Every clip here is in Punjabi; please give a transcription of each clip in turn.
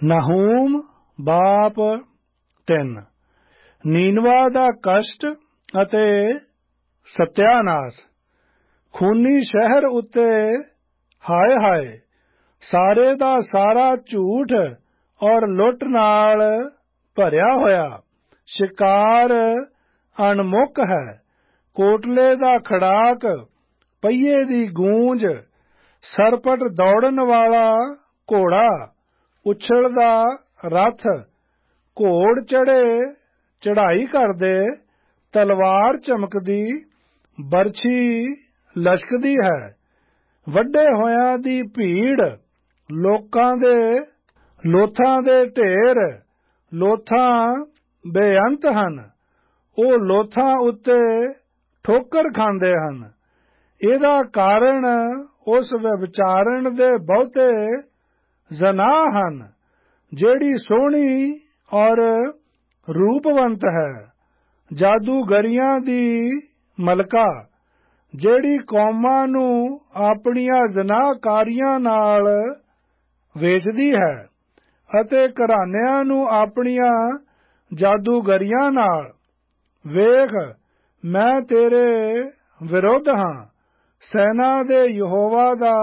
ਨਹੂਮ ਬਾਪ 3। ਨੀਨਵਾ ਦਾ ਕਸ਼ਟ ਅਤੇ ਸਤਿਆਨਾਸ਼। ਖੂਨੀ ਸ਼ਹਿਰ ਉੱਤੇ ਹਾਏ ਹਾਏ, ਸਾਰੇ ਦਾ ਸਾਰਾ ਝੂਠ ਔਰ ਲੁੱਟ ਨਾਲ ਭਰਿਆ ਹੋਇਆ। ਸ਼ਿਕਾਰ ਅਣਮੁੱਕ ਹੈ, ਕੋਟਲੇ ਦਾ ਖੜਾਕ, ਪਹੀਏ ਦੀ ਗੂੰਜ, ਸਰਪਟ ਦੌੜਨ ਵਾਲਾ ਘੋੜਾ, ਉਛਲਦਾ ਰੱਥ, ਘੋੜ ਚੜ੍ਹੇ ਚੜ੍ਹਾਈ ਕਰਦੇ, ਤਲਵਾਰ ਚਮਕਦੀ, ਬਰਛੀ ਲਸ਼ਕਦੀ ਹੈ। ਵੱਡੇ ਹੋਇਆਂ ਦੀ ਭੀੜ, ਲੋਕਾਂ ਦੇ ਲੋਥਾਂ ਦੇ ਢੇਰ। ਲੋਥਾਂ ਬੇਅੰਤ ਹਨ, ਉਹ ਲੋਥਾਂ ਉੱਤੇ ਠੋਕਰ ਖਾਂਦੇ ਹਨ। ਇਹਦਾ ਕਾਰਨ ਉਸ ਵਿਚਾਰਨ ਦੇ ਬਹੁਤੇ ਜ਼ਨਾਹ ਹਨ, ਜਿਹੜੀ ਸੋਹਣੀ ਔਰ ਰੂਪਵੰਤ ਹੈ। ਜਾਦੂਗਰੀਆਂ ਦੀ ਮਲਕਾ, ਜਿਹੜੀ ਕੌਮਾਂ ਨੂੰ ਆਪਣੀਆਂ ਜ਼ਨਾਹਕਾਰੀਆਂ ਨਾਲ ਵੇਚਦੀ ਹੈ ਅਤੇ ਘਰਾਨਿਆਂ ਨੂੰ ਆਪਣੀਆਂ ਜਾਦੂਗਰੀਆਂ ਨਾਲ। ਵੇਖ, ਮੈਂ ਤੇਰੇ ਵਿਰੁੱਧ ਹਾਂ, ਸੈਨਾ ਦੇ ਯਹੋਵਾ ਦਾ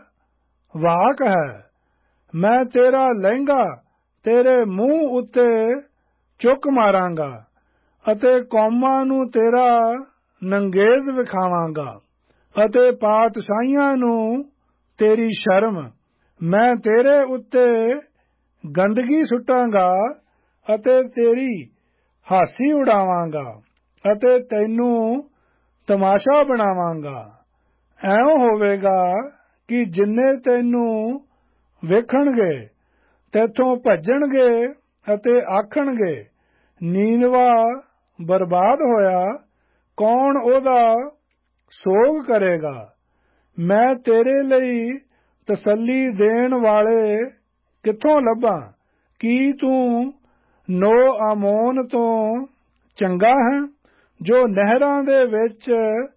ਵਾਕ ਹੈ। ਮੈਂ ਤੇਰਾ ਲਹਿੰਗਾ ਤੇਰੇ ਮੂੰਹ ਉੱਤੇ ਚੁੱਕ ਮਾਰਾਂਗਾ ਅਤੇ ਕੌਮਾਂ ਨੂੰ ਤੇਰਾ ਨੰਗੇਜ਼ ਵਿਖਾਵਾਂਗਾ ਅਤੇ ਪਾਤਸ਼ਾਹੀਆਂ ਨੂੰ ਤੇਰੀ ਸ਼ਰਮ। ਮੈਂ ਤੇਰੇ ਉੱਤੇ ਗੰਦਗੀ ਸੁੱਟਾਂਗਾ ਅਤੇ ਤੇਰੀ ਹਾਸੀ ਉਡਾਵਾਂਗਾ ਅਤੇ ਤੈਨੂੰ ਤਮਾਸ਼ਾ ਬਣਾਵਾਂਗਾ। ਐਂ ਹੋਵੇਗਾ ਕਿ ਜਿੰਨੇ ਤੈਨੂੰ ਵੇਖਣਗੇ ਤੈਥੋਂ ਭੱਜਣਗੇ ਅਤੇ ਆਖਣਗੇ, ਨੀਨਵਾ ਬਰਬਾਦ ਹੋਇਆ, ਕੌਣ ਉਹਦਾ ਸੋਗ ਕਰੇਗਾ। ਮੈਂ ਤੇਰੇ ਲਈ ਤਸੱਲੀ ਦੇਣ ਵਾਲੇ ਕਿੱਥੋਂ ਲੱਭਾਂ? ਕੀ ਤੂੰ ਨੋ ਆਮੋਨ ਤੋਂ ਚੰਗਾ ਹੈ, ਜੋ ਨਹਿਰਾਂ ਦੇ ਵਿੱਚ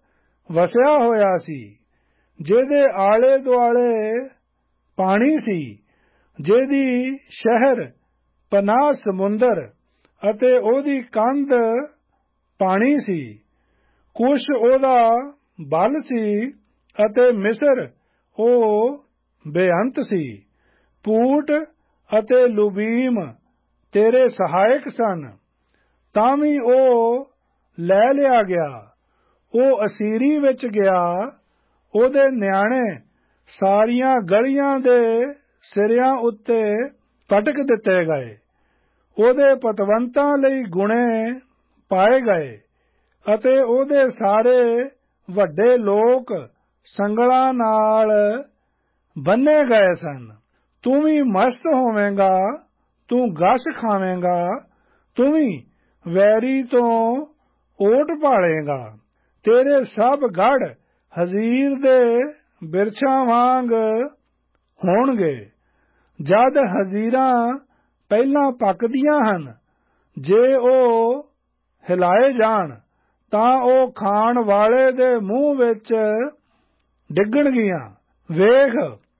ਵਸਿਆ ਹੋਇਆ ਸੀ, ਜਿਹਦੇ ਆਲੇ ਦੁਆਲੇ ਪਾਣੀ ਸੀ, ਜਿਹਦੀ ਸ਼ਹਿਰ ਪਨਾਹ ਸਮੁੰਦਰ ਅਤੇ ਉਹਦੀ ਕੰਧ ਪਾਣੀ ਸੀ। ਕੁਸ਼ ਉਹਦਾ ਬਲ ਸੀ ਅਤੇ ਮਿਸਰ ਉਹ ਬੇਅੰਤ ਸੀ। ਪੂਟ ਅਤੇ ਲੁਬੀਮ ਤੇਰੇ ਸਹਾਇਕ ਸਨ, ਤਾਂ ਵੀ ਉਹ ਲੈ ਲਿਆ ਗਿਆ। ਉਹ ਅਸੀਰੀ ਵਿੱਚ ਗਿਆ, ਉਹਦੇ ਨਿਆਣੇ ਸਾਰੀਆਂ ਗਲੀਆਂ ਦੇ ਸਿਰਿਆਂ ਉੱਤੇ ਪਟਕ ਦਿੱਤੇ ਗਏ। ਉਹਦੇ ਪਤਵੰਤਾਂ ਲਈ ਗੁਣੇ ਪਾਏ ਗਏ ਅਤੇ ਉਹਦੇ ਸਾਰੇ ਵੱਡੇ ਲੋਕ ਸੰਗਲਾਂ ਨਾਲ ਬੰਨੇ ਗਏ ਸਨ। ਤੂੰ ਵੀ ਮਸਤ ਹੋਵੇਂਗਾ, ਤੂੰ ਗਸ਼ ਖਾਵੇਂਗਾ, ਤੂੰ ਵੀ ਵੈਰੀ ਤੋਂ ਓਟ ਭਾਲੇਗਾ। ਤੇਰੇ ਸਭ ਗੜ੍ਹ ਹਜ਼ੀਰ ਦੇ ਬਿਰਛਾਂ ਵਾਂਗ ਹੋਣਗੇ। ਜਦ ਹਜ਼ੀਰਾਂ ਪਹਿਲਾਂ ਪੱਕਦੀਆਂ ਹਨ, ਜੇ ਉਹ ਹਿਲਾਏ ਜਾਣ ਤਾਂ ਉਹ ਖਾਣ ਵਾਲੇ ਦੇ ਮੂੰਹ ਵਿੱਚ ਡਿੱਗਣਗੀਆਂ। ਵੇਖ,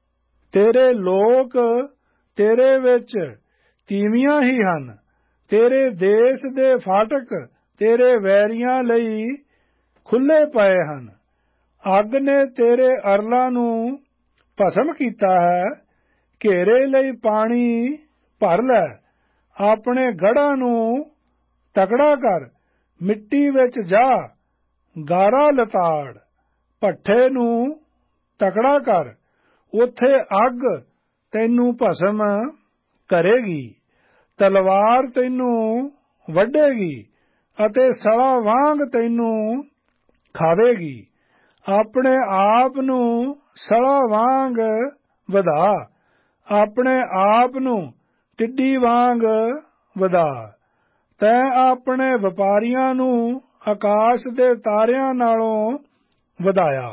ਤੇਰੇ ਲੋਕ ਤੇਰੇ ਵਿੱਚ ਤੀਵੀਆਂ ਹੀ ਹਨ। ਤੇਰੇ ਦੇਸ਼ ਦੇ ਫਾਟਕ ਤੇਰੇ ਵੈਰੀਆਂ ਲਈ ਖੁੱਲ੍ਹੇ ਪਏ ਹਨ। ਅੱਗ ਨੇ ਤੇਰੇ ਅਰਲਾਂ ਨੂੰ ਭਸਮ ਕੀਤਾ ਹੈ। ਘੇਰੇ ਲਈ ਪਾਣੀ ਭਰ ਲੈ, ਆਪਣੇ ਗੜ੍ਹਾਂ ਨੂੰ ਤਕੜਾ ਕਰ। ਮਿੱਟੀ ਵਿੱਚ ਜਾ, ਗਾਰਾ ਲਤਾੜ, ਭੱਠੇ ਨੂੰ ਤਕੜਾ ਕਰ। ਉੱਥੇ ਅੱਗ ਤੈਨੂੰ ਭਸਮ ਕਰੇਗੀ, ਤਲਵਾਰ ਤੈਨੂੰ ਵੱਢੇਗੀ ਅਤੇ ਸਲਾ ਵਾਂਗ ਤੈਨੂੰ ਖਾਵੇਗੀ। ਆਪਣੇ ਆਪ ਨੂੰ ਸਲਾ ਵਾਂਗ ਵਧਾ, ਆਪਣੇ ਆਪ ਨੂੰ ਟਿੱਡੀ ਵਾਂਗ ਵਧਾ। ਤੈਂ ਆਪਣੇ ਵਪਾਰੀਆਂ ਨੂੰ ਆਕਾਸ਼ ਦੇ ਤਾਰਿਆਂ ਨਾਲੋਂ ਵਧਾਇਆ।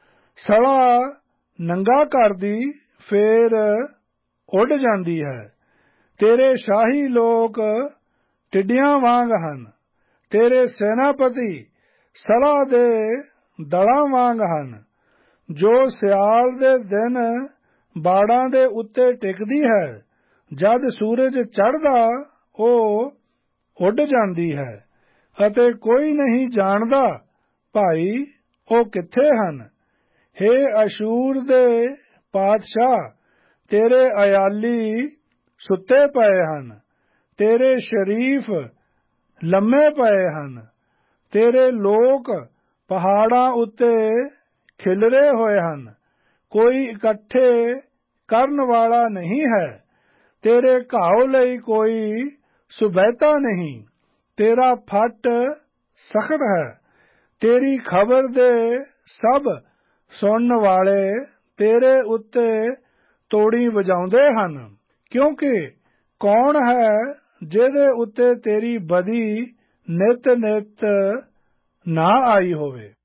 ਸਲਾ ਨੰਗਾ ਕਰਦੀ, ਫੇਰ ਉੱਡ ਜਾਂਦੀ ਹੈ। ਤੇਰੇ ਸ਼ਾਹੀ ਲੋਕ ਟਿੱਡੀਆਂ ਵਾਂਗ ਹਨ। ਤੇਰੇ ਸੈਨਾਪਤੀ ਸਲਾ ਦੇ ਦਲਾਂ ਵਾਂਗ ਹਨ। ਜੋ ਸਿਆਲ ਦੇ ਦਿਨ ਬਾੜਾਂ ਦੇ ਉੱਤੇ ਟਿਕਦੀ ਹੈ, ਜਦ ਸੂਰਜ ਚੜ੍ਹਦਾ ਉਹ ਉੱਡ ਜਾਂਦੀ ਹੈ ਅਤੇ ਕੋਈ ਨਹੀਂ ਜਾਣਦਾ ਭਾਈ ਉਹ ਕਿੱਥੇ ਹਨ। ਹੇ ਅਸ਼ੂਰ ਦੇ ਪਾਤਸ਼ਾਹ, ਤੇਰੇ ਅਯਾਲੀ ਸੁੱਤੇ ਪਏ ਹਨ, ਤੇਰੇ ਸ਼ਰੀਫ ਲੰਮੇ ਪਏ ਹਨ, ਤੇਰੇ ਲੋਕ ਪਹਾੜਾਂ ਉੱਤੇ ਖਿਲਰੇ ਹੋਏ ਹਨ, ਕੋਈ ਇਕੱਠੇ ਕਰਨ ਵਾਲਾ ਨਹੀਂ ਹੈ। ਤੇਰੇ ਘਾਉ ਲਈ ਕੋਈ ਸੁਬੈਤਾ ਨਹੀਂ, ਤੇਰਾ ਫੱਟ ਸਖਤ ਹੈ। ਤੇਰੀ ਖਬਰ ਦੇ ਸਭ ਸੁਣਨ ਵਾਲੇ ਤੇਰੇ ਉੱਤੇ ਤੋੜੀ ਵਜਾਉਂਦੇ ਹਨ, ਕਿਉਂਕਿ ਕੌਣ ਹੈ ਜਿਹਦੇ ਉੱਤੇ ਤੇਰੀ ਬਦੀ ਨਿਤ ਨਿਤ ਨਾ ਆਈ ਹੋਵੇ।